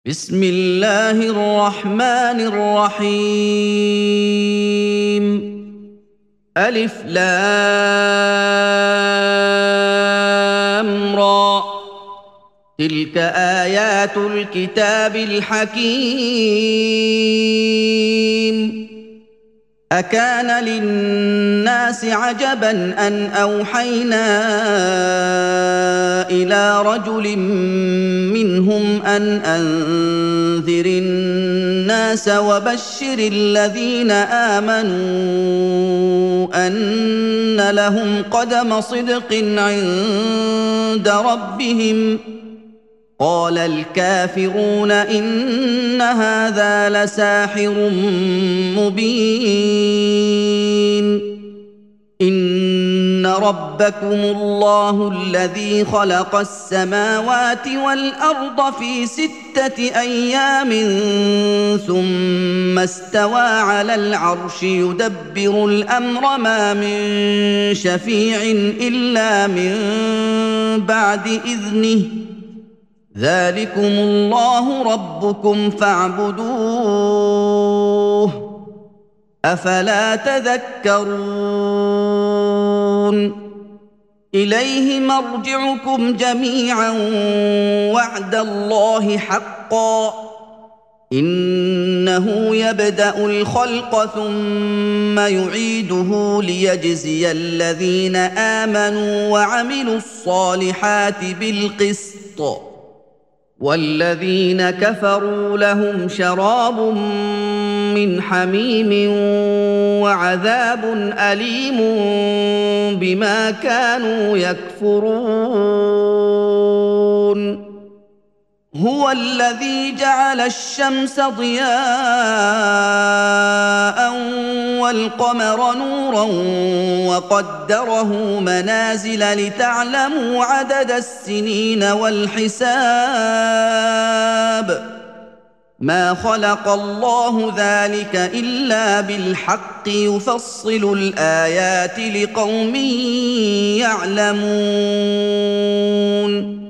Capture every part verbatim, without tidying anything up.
بسم الله الرحمن الرحيم. ألف لام را. تلك آيات الكتاب الحكيم. أكان للناس عجبا أن أوحينا إلى رجل منهم أن أنذر الناس وبشر الذين آمنوا أن لهم قدم صدق عند ربهم. قال الكافرون إن هذا لساحر مبين. إن ربكم الله الذي خلق السماوات والأرض في ستة أيام ثم استوى على العرش يدبر الأمر ما من شفيع إلا من بعد إذنه. ذلكم الله ربكم فاعبدوه أفلا تذكرون. إليه مرجعكم جميعا وعد الله حقا. إنه يبدأ الخلق ثم يعيده ليجزي الذين آمنوا وعملوا الصالحات بالقسط. والذين كفروا لهم شراب من حميم وعذاب أليم بما كانوا يكفرون. هو الذي جعل الشمس ضياء والقمر نورا وقدره منازل لتعلموا عدد السنين والحساب. ما خلق الله ذلك إلا بالحق يفصل الآيات لقوم يعلمون.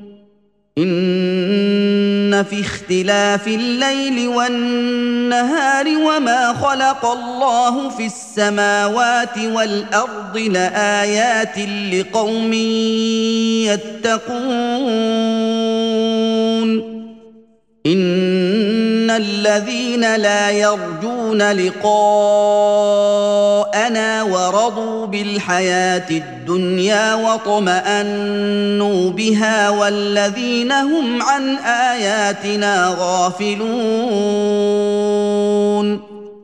إن في اختلاف الليل والنهار وما خلق الله في السماوات والأرض لآيات لقوم يتقون. إن الذين لا يرجون لقاءنا ورضوا بالحياة الدنيا واطمأنوا بها والذين هم عن آياتنا غافلون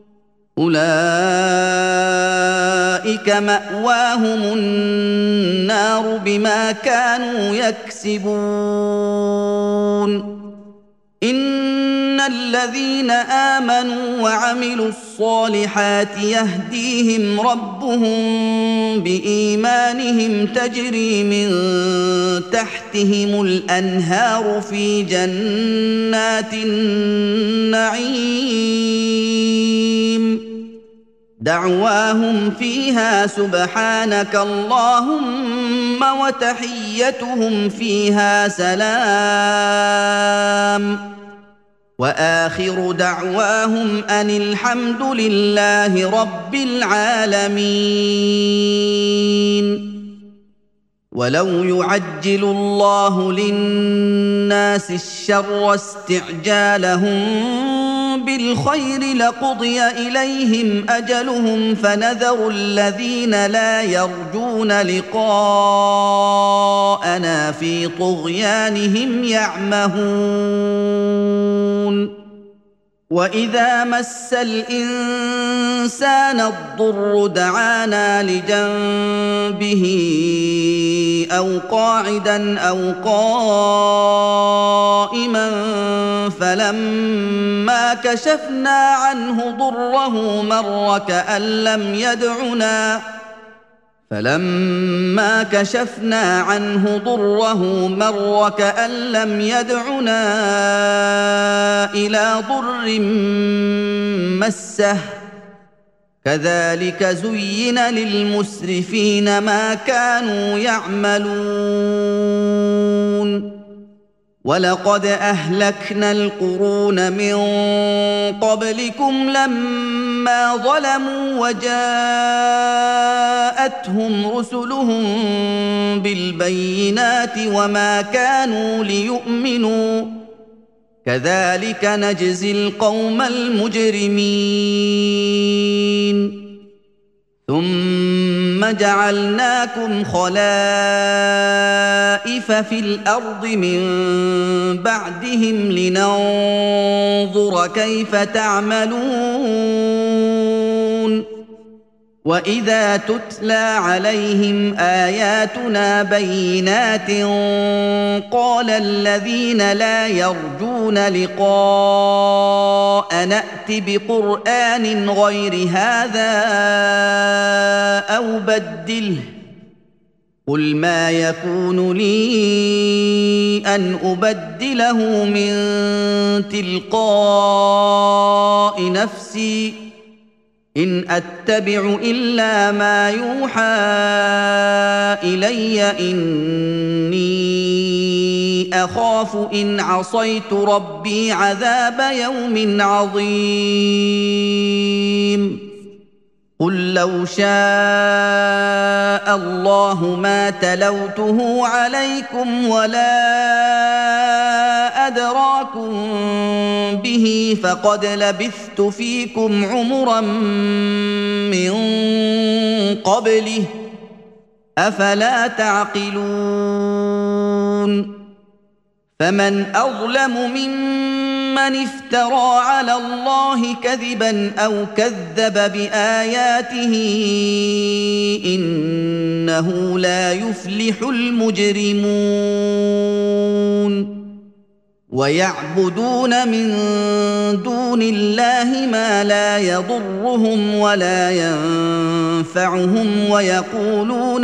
أولئك مأواهم النار بما كانوا يكسبون. إن الذين آمنوا وعملوا الصالحات يهديهم ربهم بإيمانهم تجري من تحتهم الأنهار في جنات النعيم. دعواهم فيها سبحانك اللهم وتحيتهم فيها سلام. وآخر دعواهم أن الحمد لله رب العالمين. ولو يعجل الله للناس الشر استعجالهم بالخير لقضي إليهم أجلهم فنذر الذين لا يرجون لقاءنا في طغيانهم يعمهون. وإذا مس الإنسان الضر دعانا لجنبه أو قاعدا أو قائما فلما كشفنا عنه ضره مر كأن لم يدعنا فلما كشفنا عنه ضره مر كأن لم يدعنا إلى ضر مسه. كذلك زين للمسرفين ما كانوا يعملون. وَلَقَدْ أَهْلَكْنَا الْقُرُونَ مِن قَبْلِكُمْ لَمَّا ظَلَمُوا وَجَاءَتْهُمْ رُسُلُهُم بِالْبَيِّنَاتِ وَمَا كَانُوا لِيُؤْمِنُوا ۚ كَذَٰلِكَ نَجْزِي الْقَوْمَ الْمُجْرِمِينَ ثُمَّ جَعَلْنَاكُمْ خَلَائِفَ فِي الْأَرْضِ مِن بَعْدِهِمْ لِنَنظُرَ كَيْفَ تَعْمَلُونَ وَإِذَا تُتْلَىٰ عَلَيْهِمْ آيَاتُنَا بَيِّنَاتٍ قَالَ الَّذِينَ لَا يَرْجُونَ لِقَاءَنَا ائْتِ بِقُرْآنٍ غَيْرِ هَٰذَا أَوْ بَدِّلْهُ ۚ قُلْ مَا يَكُونُ لِي أَنْ أُبَدِّلَهُ مِن تِلْقَاءِ نَفْسِي ۖ إِنْ أَتَّبِعُ إِلَّا مَا يُوحَىٰ إِلَيَّ ۖ إِنِّي أَخَافُ إِنْ عَصَيْتُ رَبِّي عَذَابَ يَوْمٍ عَظِيمٍ قُل لَّوْ شَاءَ اللَّهُ مَا تَلَوْتُهُ عَلَيْكُمْ وَلَا أَدْرَاكُم بِهِ فَقَدْ لَبِثْتُ فِيكُمْ عُمُرًا مِّن قَبْلِهِ ۚ أَفَلَا تَعْقِلُونَ فَمَنْ أَظْلَمُ مِمَّنِ افْتَرَىٰ عَلَى اللَّهِ كَذِبًا أَوْ كَذَّبَ بِآيَاتِهِ ۚ إِنَّهُ لَا يُفْلِحُ الْمُجْرِمُونَ وَيَعْبُدُونَ مِن دُونِ اللَّهِ مَا لَا يَضُرُّهُمْ وَلَا يَنفَعُهُمْ وَيَقُولُونَ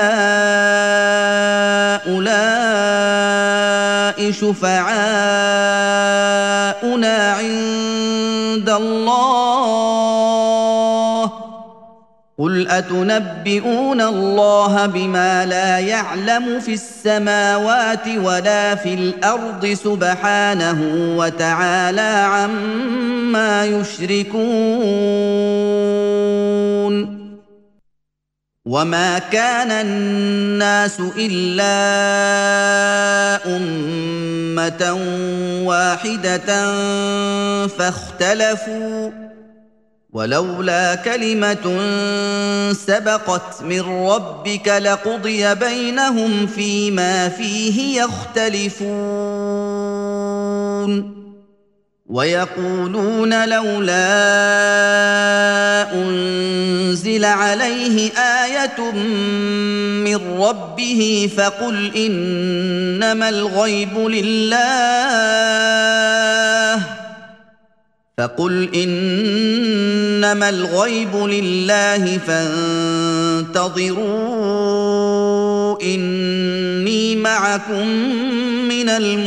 هَٰؤُلَاءِ شُفَعَاؤُنَا عِندَ اللَّهِ ۚ قُلْ أَتُنَبِّئُونَ اللَّهَ بِمَا لَا يَعْلَمُ فِي السَّمَاوَاتِ وَلَا فِي الْأَرْضِ ۚ سُبْحَانَهُ وَتَعَالَىٰ عَمَّا يُشْرِكُونَ وَمَا كَانَ النَّاسُ إِلَّا أُمَّةً وَاحِدَةً فَاخْتَلَفُوا ۚ وَلَوْلَا كَلِمَةٌ سَبَقَتْ مِن رَّبِّكَ لَقُضِيَ بَيْنَهُمْ فِيمَا فِيهِ يَخْتَلِفُونَ وَيَقُولُونَ لَوْلَا أُنزِلَ عَلَيْهِ آيَةٌ مِّن رَّبِّهِ فَقُلْ إِنَّمَا الْغَيْبُ لِلَّهِ فَقُلْ إِنَّمَا الْغَيْبُ لِلَّهِ فَانتَظِرُوا إِنِّي مَعَكُم مِّنَ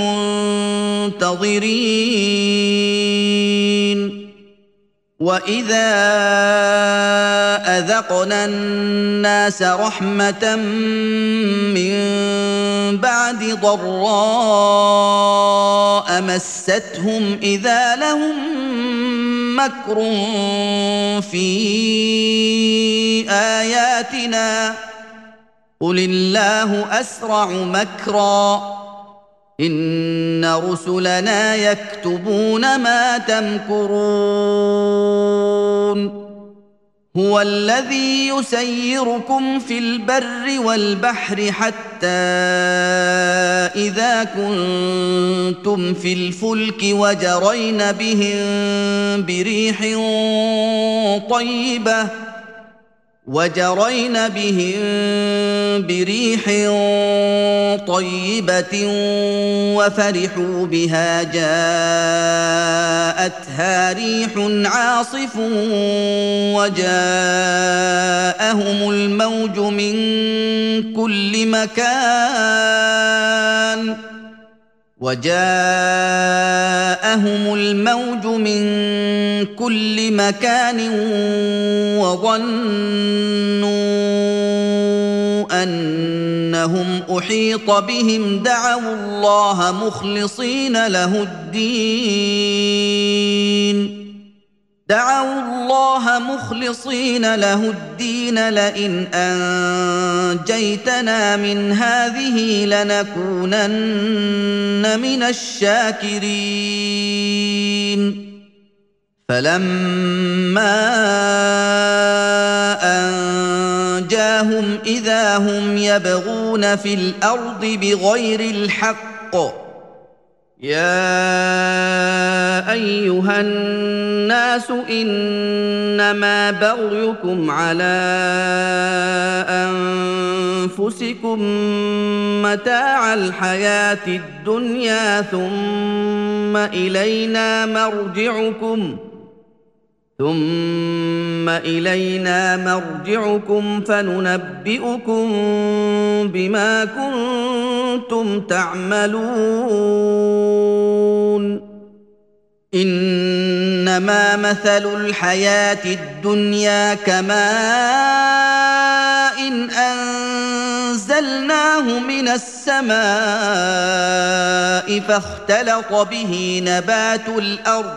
الْمُنتَظِرِينَ وَإِذَا أَذَقْنَا النَّاسَ رَحْمَةً مِّن بَعْدِ ضَرَّاءَ مَسَّتْهُمْ إِذَا لَهُم مَّكْرٌ فِي آيَاتِنَا ۚ قُلِ اللَّهُ أَسْرَعُ مَكْرًا ۚ إِنَّ رُسُلَنَا يَكْتُبُونَ مَا تَمْكُرُونَ هُوَ الَّذِي يُسَيِّرُكُمْ فِي الْبَرِّ وَالْبَحْرِ حَتَّىٰ إِذَا كُنتُمْ فِي الْفُلْكِ وَجَرَيْنَ بِهِم بِرِيحٍ طَيِّبَةٍ وَجَرَيْنَ بِهِم بِرِيحٍ طَيِّبَةٍ وَفَرِحُوا بِهَا جَاءَتْهَا رِيحٌ عَاصِفٌ وَجَاءَهُمُ الْمَوْجُ مِن كُلِّ مَكَانٍ وَجَاءَهُمُ الْمَوْجُ مِن كُلِّ مَكَانٍ وَظَنُّوا أَنَّهُم انهم احيط بهم دعوا الله مخلصين له الدين دعوا الله مخلصين له الدين لئن أنجيتنا من هذه لنكونن من الشاكرين فلما أنجاهم إذا هم يبغون في الأرض بغير الحق يا أيها الناس إنما بغيكم على أنفسكم متاع الحياة الدنيا ثم إلينا مرجعكم ثم إلينا مرجعكم فننبئكم بما كنتم تعملون إنما مثل الحياة الدنيا كماء إن أنزلناه من السماء فاختلط به نبات الأرض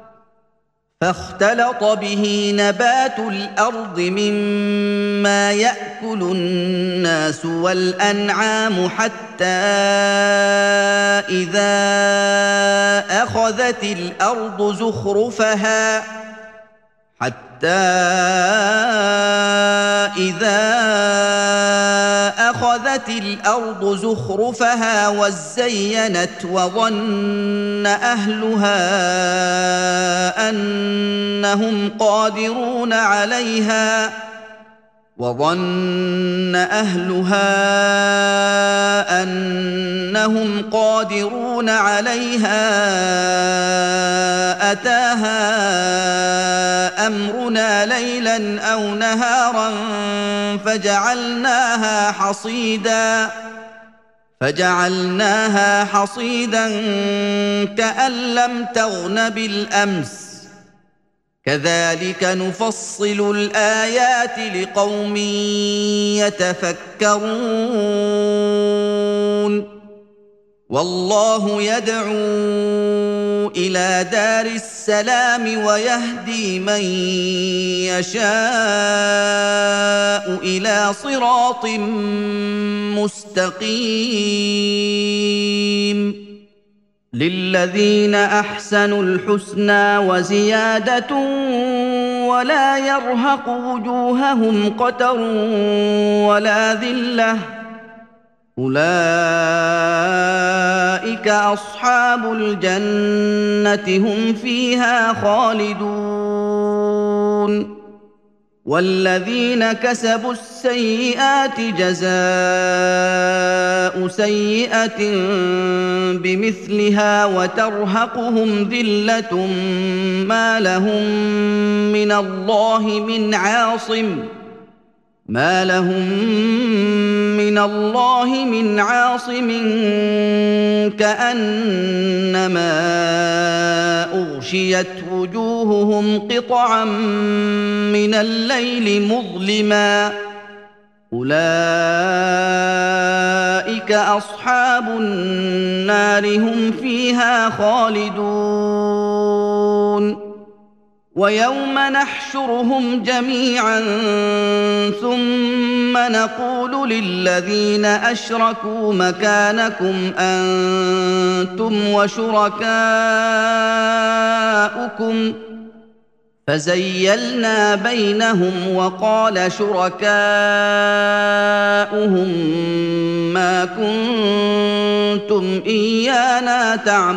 فاختلط به نبات الأرض مما يأكل الناس والأنعام حتى إذا أخذت الأرض زخرفها حتى إذا أخذت الأرض زخرفها وزينت وظن أهلها أنهم قادرون عليها وظن أهلها أنهم قادرون عليها أتاها أمرنا ليلا أو نهارا فجعلناها حصيدا فجعلناها حصيدا كأن لم تغن بالأمس كذلك نفصل الآيات لقوم يتفكرون والله يدعو إلى دار السلام ويهدي من يشاء إلى صراط مستقيم للذين أحسنوا الحسنى وزيادة ولا يرهق وجوههم قتر ولا ذلة أولئك أصحاب الجنة هم فيها خالدون والذين كسبوا السيئات جزاء سيئة بمثلها وترهقهم ذلة ما لهم من الله من عاصم ما لهم من الله من عاصم كأنما أغشيت وجوههم قطعا من الليل مظلما أولئك أصحاب النار هم فيها خالدون ويوم نحشرهم جميعا ثم نقول للذين أشركوا مكانكم أنتم وشركاؤكم فزيلنا بينهم وقال شركاؤهم ما كنتم إيانا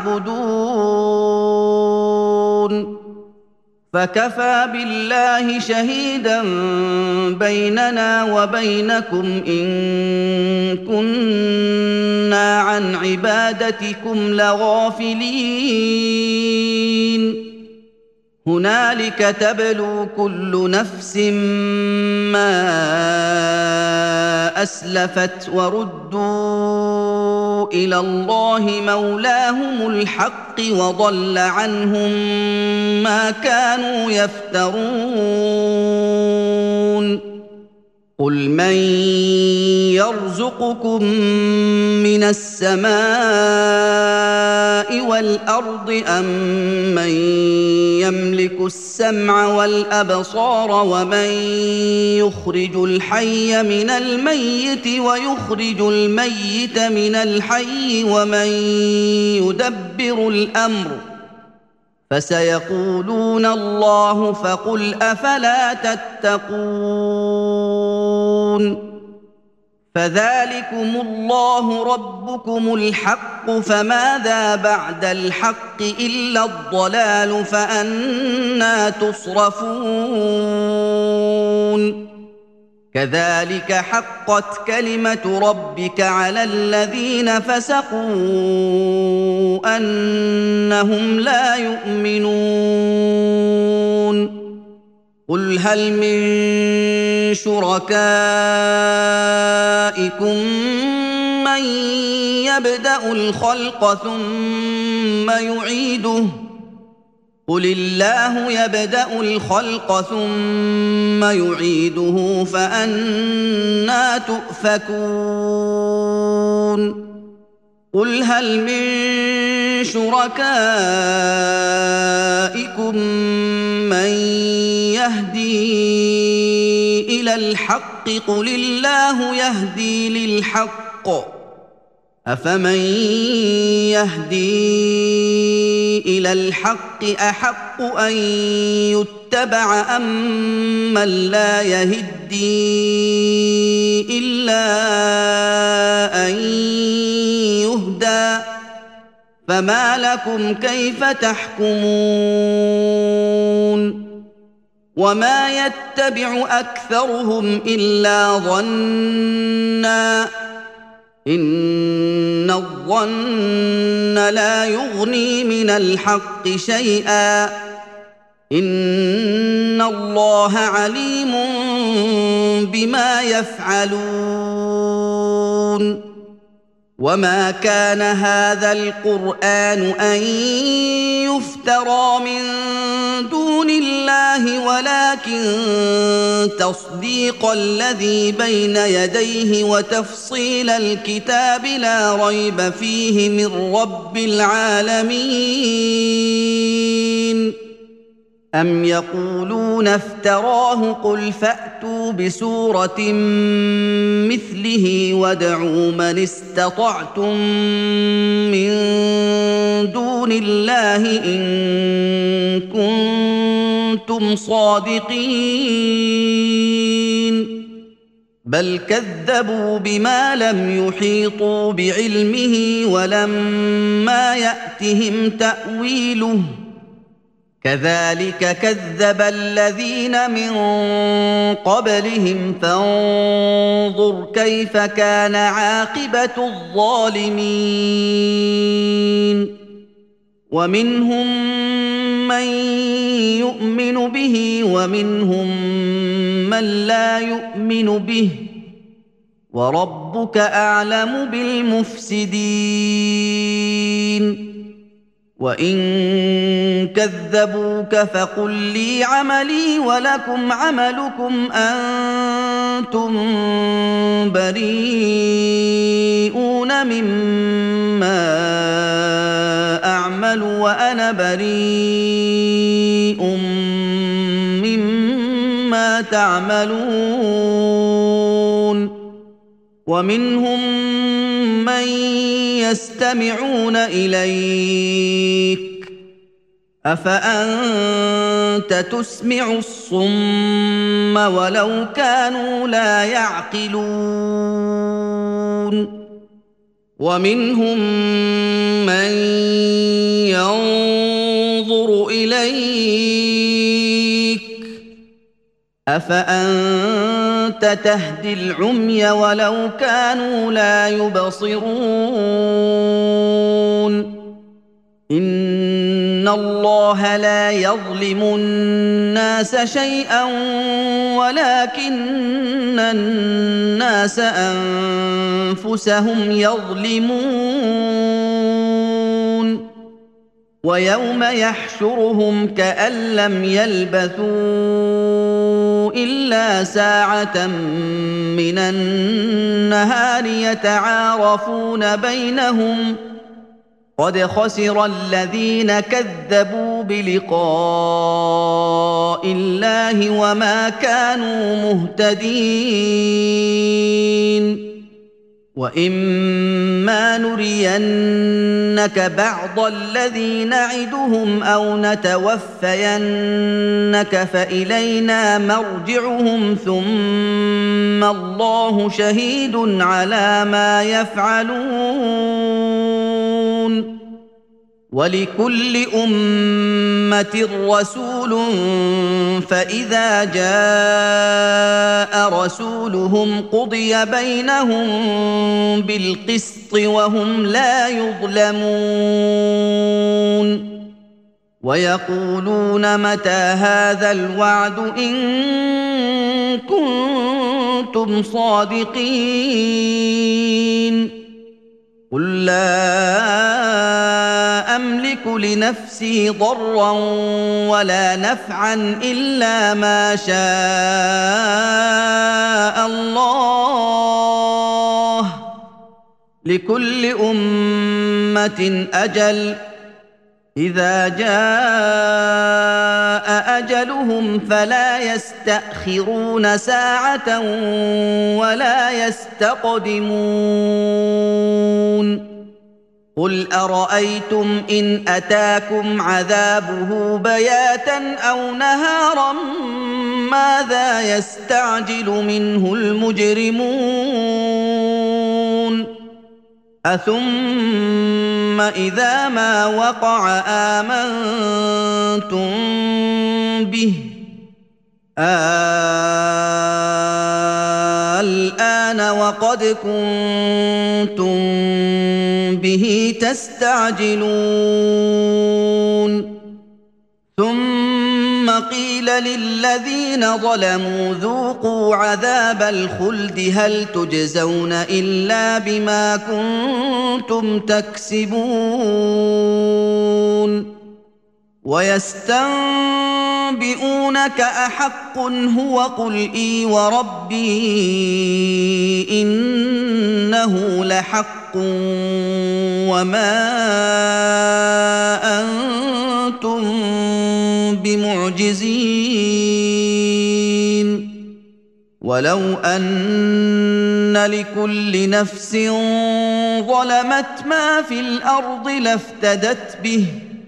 تعبدون فكفى بالله شهيدا بيننا وبينكم إن كنا عن عبادتكم لغافلين هنالك تبلو كل نفس ما أسلفت وردوا إلى الله مولاهم الحق وضل عنهم ما كانوا يفترون قل من يرزقكم من السماء والأرض أم من يملك السمع والأبصار ومن يخرج الحي من الميت ويخرج الميت من الحي ومن يدبر الأمر فسيقولون الله فقل أفلا تتقون فذلكم الله ربكم الحق فماذا بعد الحق إلا الضلال فأنى تصرفون كذلك حقت كلمة ربك على الذين فسقوا أنهم لا يؤمنون قل هل من شركائكم من يبدأ الخلق ثم يعيده قل الله يبدأ الخلق ثم يعيده فأنى تؤفكون قل هل من شركائكم من يهدي إلى الحق قل الله يهدي للحق أفمن يهدي إلى الحق أحق أن يتبع أم من لا يهدي إلا أن يهدى فما لكم كيف تحكمون وما يتبع أكثرهم إلا ظنًّا إن الظن لا يغني من الحق شيئا إن الله عليم بما يفعلون وما كان هذا القرآن أن يفترى من دون الله ولكن تصديق الذي بين يديه وتفصيل الكتاب لا ريب فيه من رب العالمين أم يقولون افتراه قل فأتوا بسورة مثله وادعوا من استطعتم من دون الله إن كنتم صادقين بل كذبوا بما لم يحيطوا بعلمه ولما يأتهم تأويله كذلك كذب الذين من قبلهم فانظر كيف كان عاقبة الظالمين ومنهم من يؤمن به ومنهم من لا يؤمن به وربك أعلم بالمفسدين وإن كذبوك فقل لي عملي ولكم عملكم أنتم بريئون مما أعمل وأنا بريء مما تعملون ومنهم من يستمعون إليك أفأنت تسمع الصم ولو كانوا لا يعقلون ومنهم من ينظر إليك أفأنت تهدي العمي ولو كانوا لا يبصرون إن الله لا يظلم الناس شيئا ولكن الناس أنفسهم يظلمون ويوم يحشرهم كأن لم يلبثوا إلا ساعة من النهار يتعارفون بينهم قد خسر الذين كذبوا بلقاء الله وما كانوا مهتدين وإما نرينك بعض الذي نعدهم أو نتوفينك فإلينا مرجعهم ثم الله شهيد على ما يفعلون ولكل أمة رسول فإذا جاء رسولهم قضي بينهم بالقسط وهم لا يظلمون ويقولون متى هذا الوعد إن كنتم صادقين قل لا أملك لنفسي ضرا ولا نفعا إلا ما شاء الله لكل أمة أجل إذا جاء أجلهم فلا يستأخرون ساعة ولا يستقدمون قل أرأيتم إن أتاكم عذابه بياتا أو نهارا ماذا يستعجل منه المجرمون أثم إذا ما وقع آمنتم به الآن وقد كنتم به تستعجلون ثم قيل للذين ظلموا ذوقوا عذاب الخلد هل تجزون إلا بما كنتم تكسبون ويستنبئونك أحق هو قل إي وربي إنه لحق وما أنتم بمعجزين ولو أن لكل نفس ظلمت ما في الأرض لافتدت به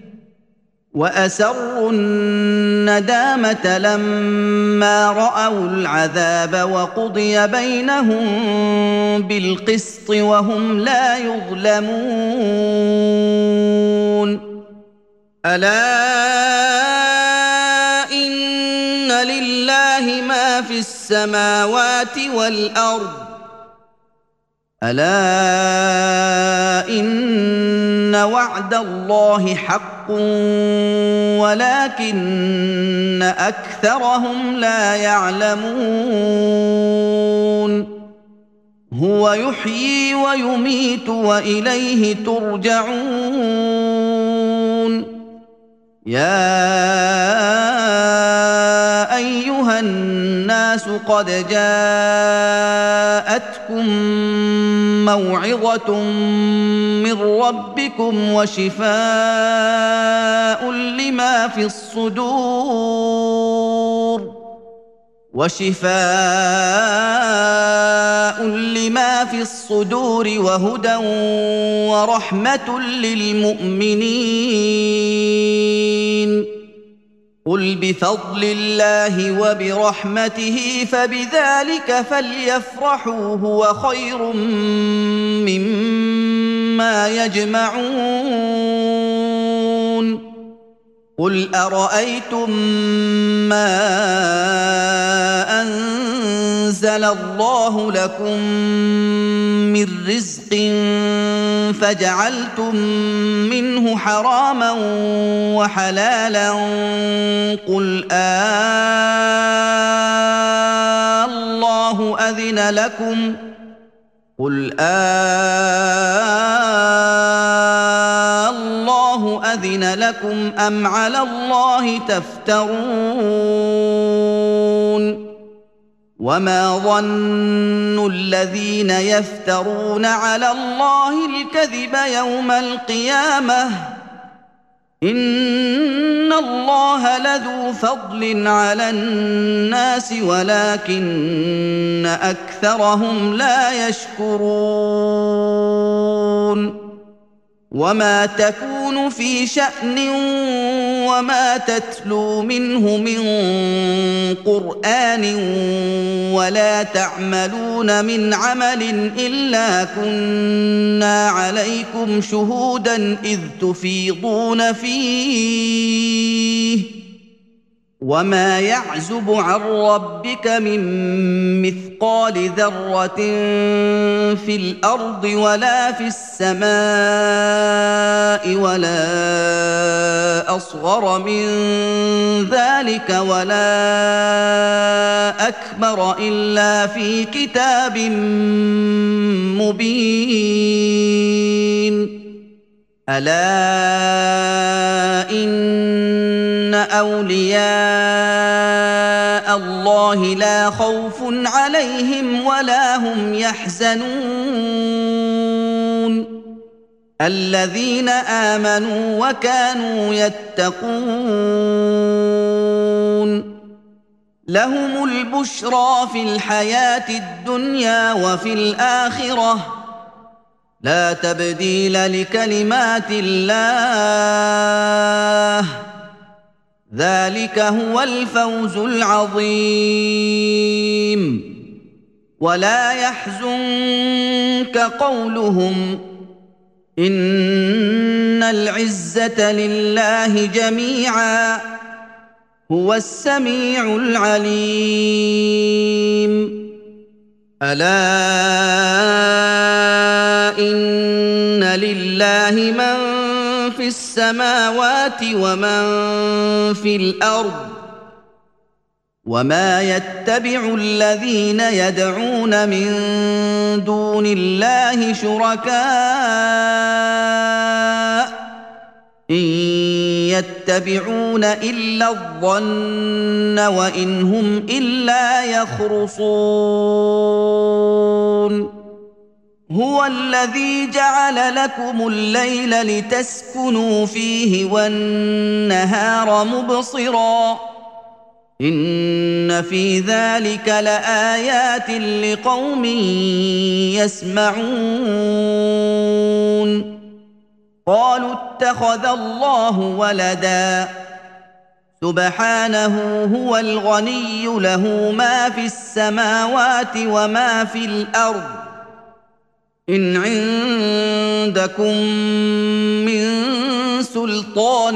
وأسروا الندامة لما رأوا العذاب وقضي بينهم بالقسط وهم لا يظلمون ألا إن لله ما في السماوات والأرض ألا إن وعد الله حق ولكن أكثرهم لا يعلمون هو يحيي ويميت وإليه ترجعون يا أيها الناس قد جاءتكم موعظة من ربكم وشفاء لما في الصدور وشفاء لما في الصدور وهدى ورحمة للمؤمنين قل بفضل الله وبرحمته فبذلك فليفرحوا هو خير مما يجمعون قل أرأيتم ما أنزل الله لكم من رزق فجعلتم منه حراما وحلالا قل آه الله أذن لكم قل آه الله أذن لكم أم على الله تفترون وما ظن الذين يفترون على الله الكذب يوم القيامة إن الله لذو فضل على الناس ولكن أكثرهم لا يشكرون وما تكون في شأن وما تتلو منه من قرآن ولا تعملون من عمل إلا كنا عليكم شهودا إذ تفيضون فيه وما يعزب عن ربك من مثقال ذرة في الأرض ولا في السماء ولا أصغر من ذلك ولا أكبر إلا في كتاب مبين ألا إن أولياء الله لا خوف عليهم ولا هم يحزنون الذين آمنوا وكانوا يتقون لهم البشرى في الحياة الدنيا وفي الآخرة لا تبديل لكلمات الله ذلك هو الفوز العظيم ولا يحزنك قولهم إن العزة لله جميعا هو السميع العليم ألا إن لله من في السماوات ومن في الأرض وما يتبع الذين يدعون من دون الله شركاء إن يتبعون إلا الظن وإن هم إلا يخرصون هو الذي جعل لكم الليل لتسكنوا فيه والنهار مبصرا إن في ذلك لآيات لقوم يسمعون قالوا اتخذ الله ولدا سبحانه هو الغني له ما في السماوات وما في الأرض إن عندكم من سلطان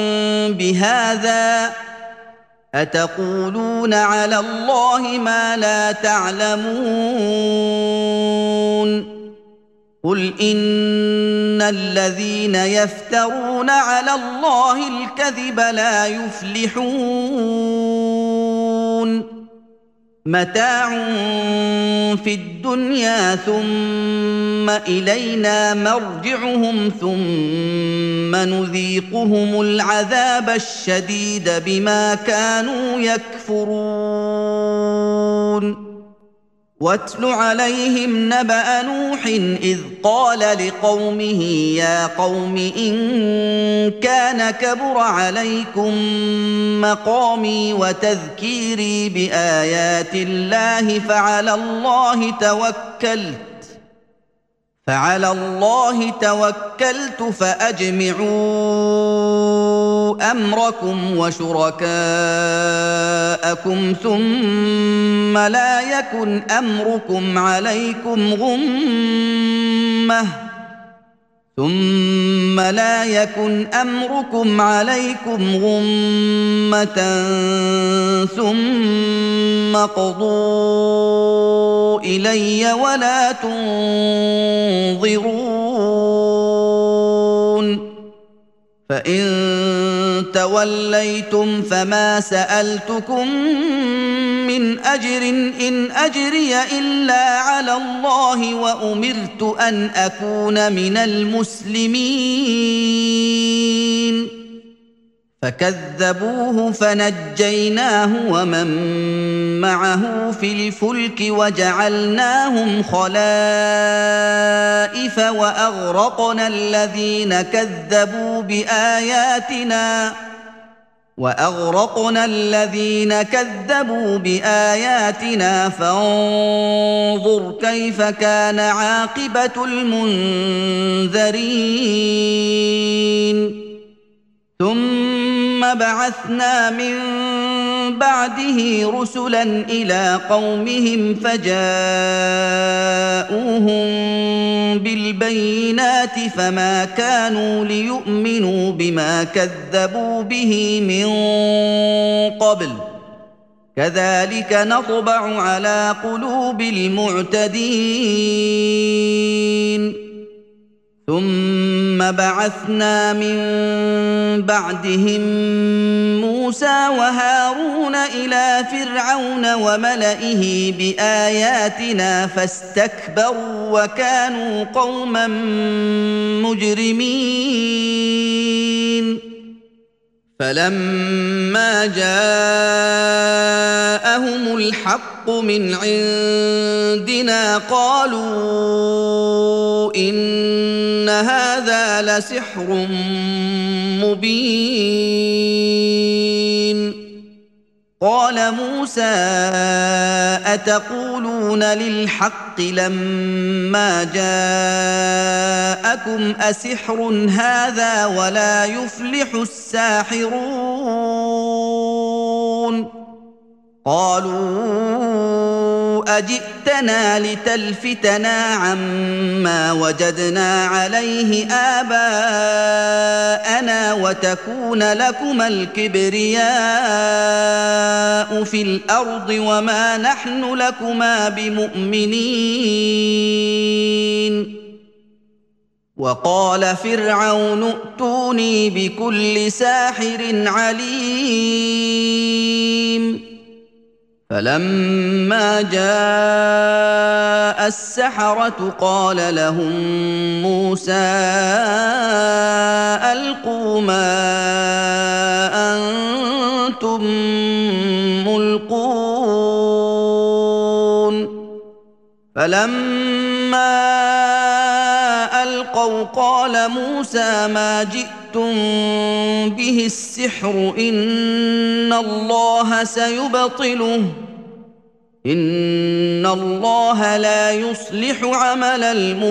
بهذا أتقولون على الله ما لا تعلمون قل إن الذين يفترون على الله الكذب لا يفلحون متاع في الدنيا ثم إلينا مرجعهم ثم نذيقهم العذاب الشديد بما كانوا يكفرون واتل عليهم نبأ نوح إذ قال لقومه يا قوم إن كان كبر عليكم مقامي وتذكيري بآيات الله فعلى الله توكلت فعلى الله توكلت فأجمعوا أمركم وشركاءكم ثم لا يكن أمركم عليكم غمة ثم لا يكن أمركم عليكم غمة ثم قضوا إلي ولا تنظرون فإن توليتم فما سألتكم من أجر إن أجري إلا على الله وأمرت أن أكون من المسلمين فكذبوه فنجيناه ومن معه في الفلك وجعلناهم خلائف وأغرقنا الذين كذبوا بآياتنا وأغرقنا الذين كذبوا بآياتنا فانظر كيف كان عاقبة المنذرين ثم بعثنا من بعده رسلا إلى قومهم فجاءوهم بالبينات فما كانوا ليؤمنوا بما كذبوا به من قبل كذلك نطبع على قلوب المعتدين ثم بعثنا من بعدهم موسى وهارون إلى فرعون وملئه بآياتنا فاستكبروا وكانوا قوما مجرمين فلما جاءهم الحق من عندنا قالوا إن هذا لسحر مبين قال موسى أتقولون للحق لما جاءكم أسحر هذا ولا يفلح الساحرون قالوا أجئتنا لتلفتنا عما وجدنا عليه آباءنا وتكون لكما الكبرياء في الأرض وما نحن لكما بمؤمنين وقال فرعون ائتوني بكل ساحر عليم فلما جاء السحرة قال لهم موسى ألقوا ما أنتم ملقون فلما ألقوا قال موسى ما جئتم به السحر إن الله سيبطله إن الله لا يصلح عمل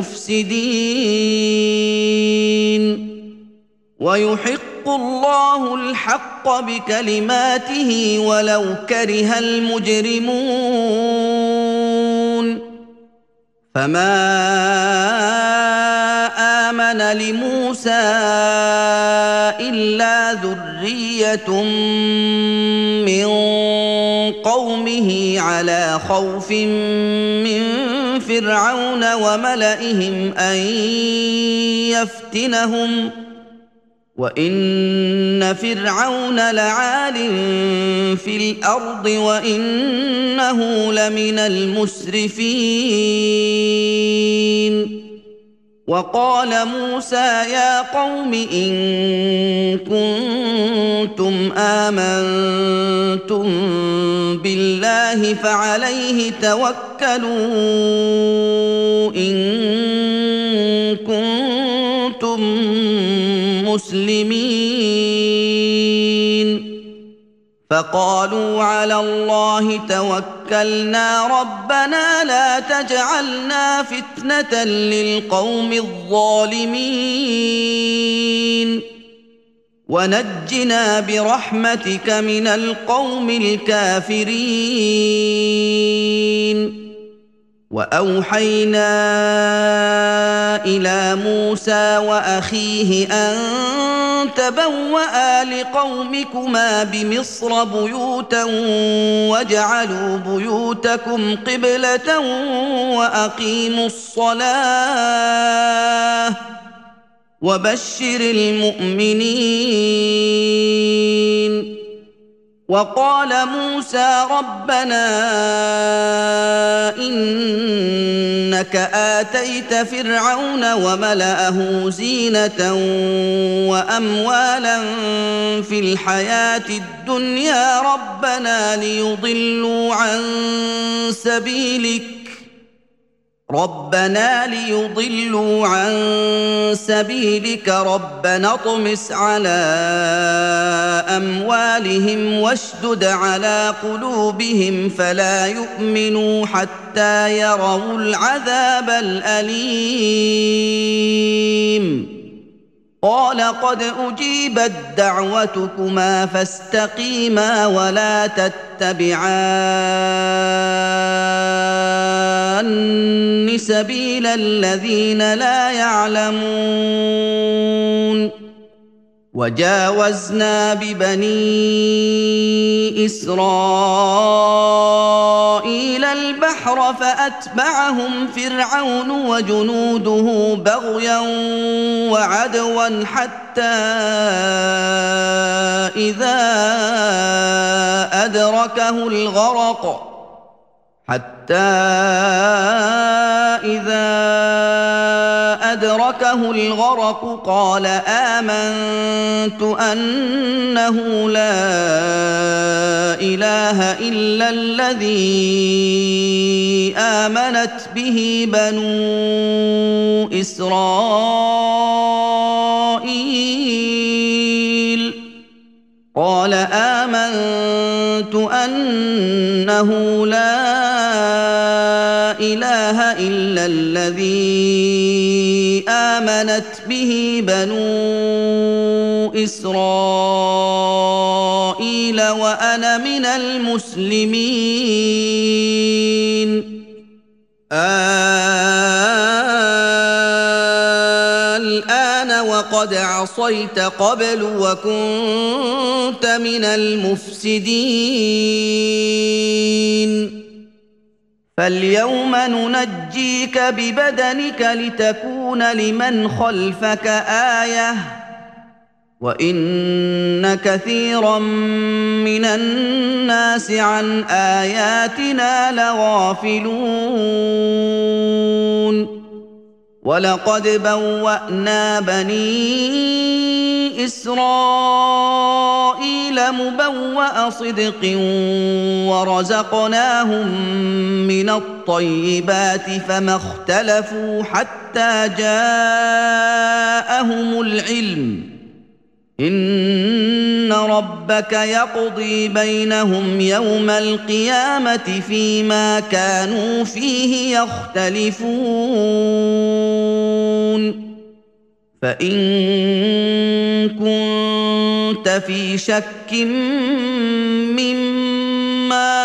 المفسدين ويحق الله الحق بكلماته ولو كره المجرمون فما آمن لموسى إلا ذرية من قومه على خوف من فرعون وملئهم أن يفتنهم وإن فرعون لعال في الأرض وإنه لمن المسرفين وقال موسى يا قوم إن كنتم آمنتم بالله فعليه توكلوا إن كنتم مسلمين فقالوا على الله توكلنا ربنا لا تجعلنا فتنة للقوم الظالمين ونجنا برحمتك من القوم الكافرين وأوحينا إلى موسى وأخيه أن تبوأ لقومكما بمصر بيوتا واجعلوا بيوتكم قبلة وأقيموا الصلاة وبشر المؤمنين وقال موسى ربنا إنك آتيت فرعون وملأه زينة وأموالا في الحياة الدنيا ربنا ليضلوا عن سبيلك ربنا ليضلوا عن سبيلك ربنا اطمس على أموالهم واشدد على قلوبهم فلا يؤمنوا حتى يروا العذاب الأليم قال قد أجيبت دعوتكما فاستقيما ولا تتبعان سبيل الذين لا يعلمون وجاوزنا ببني إسرائيل البحر فأتبعهم فرعون وجنوده بغيا وعدوا حتى إذا أدركه الغرق حتى إذا أدركه الغرق قال آمنت أنه لا إله إلا الذي آمنت به بنو إسرائيل قال آمنت أنه لا إله إلا الذي آمنت به بنو إسرائيل وأنا من المسلمين الآن وقد عصيت قبل وكنت من المفسدين فاليوم ننجيك ببدنك لتكون لمن خلفك آية وإن كثيرا من الناس عن آياتنا لغافلون ولقد بوأنا بني إسرائيل مبوأ صدق ورزقناهم من الطيبات فما اختلفوا حتى جاءهم العلم إن ربك يقضي بينهم يوم القيامة فيما كانوا فيه يختلفون فإن كنت في شك مما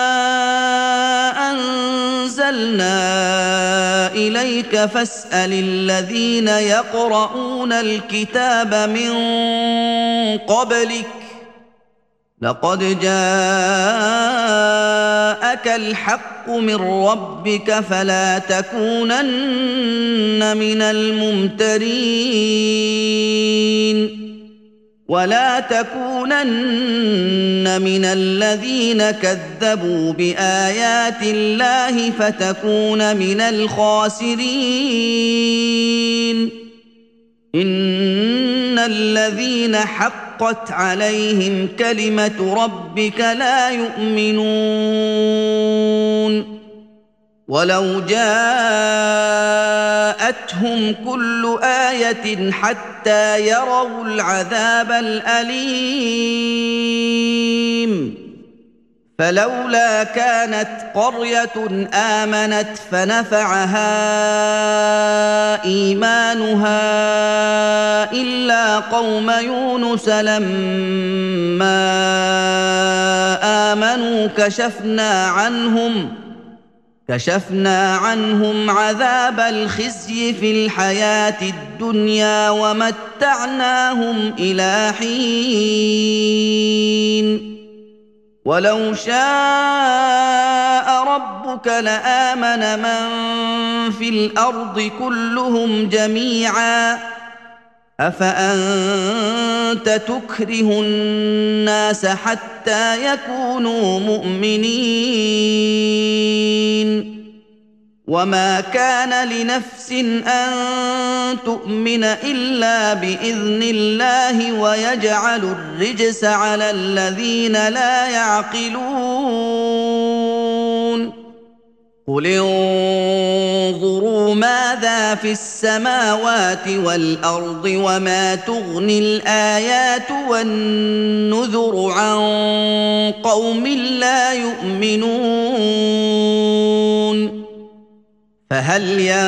أنزلنا إليك فاسأل الذين يقرؤون الكتاب من قبلك لقد جاءك الحق من ربك فلا تكونن من الممترين ولا تكونن من الذين كذبوا بآيات الله فتكون من الخاسرين إن الذين حقت عليهم كلمة ربك لا يؤمنون ولو جاءتهم كل آية حتى يروا العذاب الأليم فلولا كانت قرية آمنت فنفعها إيمانها إلا قوم يونس لما آمنوا كشفنا عنهم كشفنا عنهم عذاب الخزي في الحياة الدنيا ومتعناهم إلى حين ولو شاء ربك لآمن من في الأرض كلهم جميعا افانت تكره الناس حتى يكونوا مؤمنين وما كان لنفس ان تؤمن الا باذن الله ويجعل الرجس على الذين لا يعقلون قل انظروا ماذا في السماوات والارض وما تغني الايات والنذر عن قوم لا يؤمنون فهل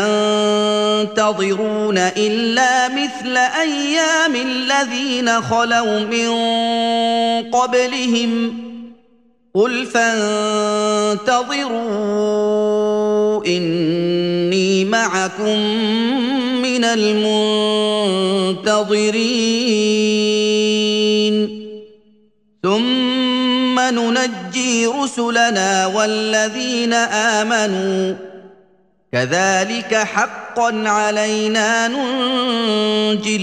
ينتظرون الا مثل ايام الذين خلوا من قبلهم قل فانتظروا اني معكم من المنتظرين ثم ننجي رسلنا والذين امنوا كذلك حقا علينا ننجي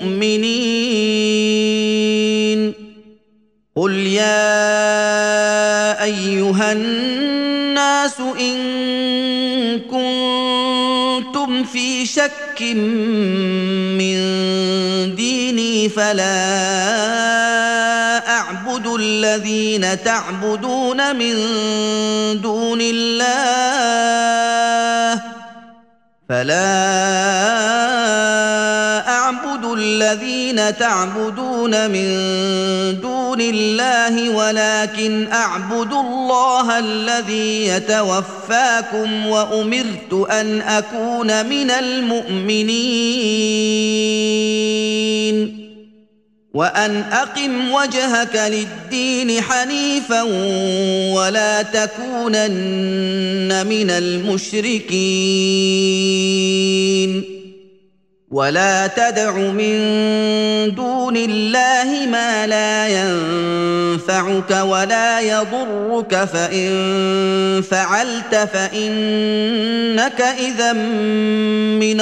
المؤمنين قل يا ايها الناس ان كنتم في شك من ديني فلا اعبد الذين تعبدون من دون الله فلا اعبد الذين تعبدون من دون الله ولكن اعبد الله الذي يتوفاكم وامرت ان اكون من المؤمنين وان اقم وجهك للدين حنيفا ولا تكونن من المشركين ولا تدع من دون الله ما لا ينفعك ولا يضرك فان فعلت فانك اذا من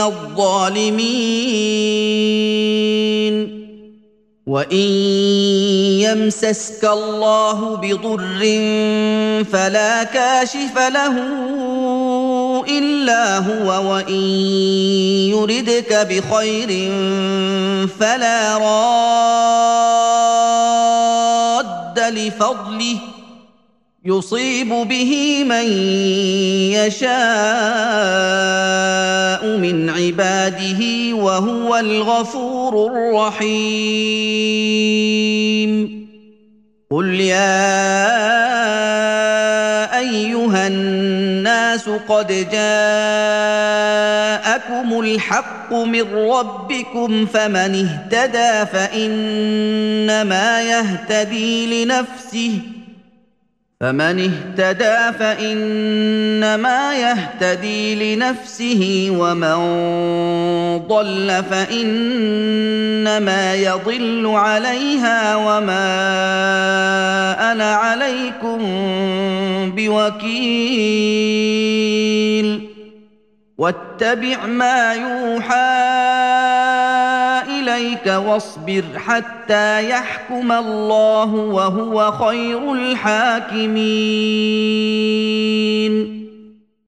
الظالمين وان يمسسك الله بضر فلا كاشف له الا هو وان يردك بخير فلا راد لفضله يصيب به من يشاء من عباده وهو الغفور الرحيم قل يا ايها الناس قد جاءكم الحق من ربكم فمن اهتدى فانما يهتدي لنفسه فمن اهتدى فانما يهتدي لنفسه ومن ضل فانما يضل عليها وما انا عليكم بوكيل واتبع ما يوحى إليك واصبر حتى يحكم الله وهو خير الحاكمين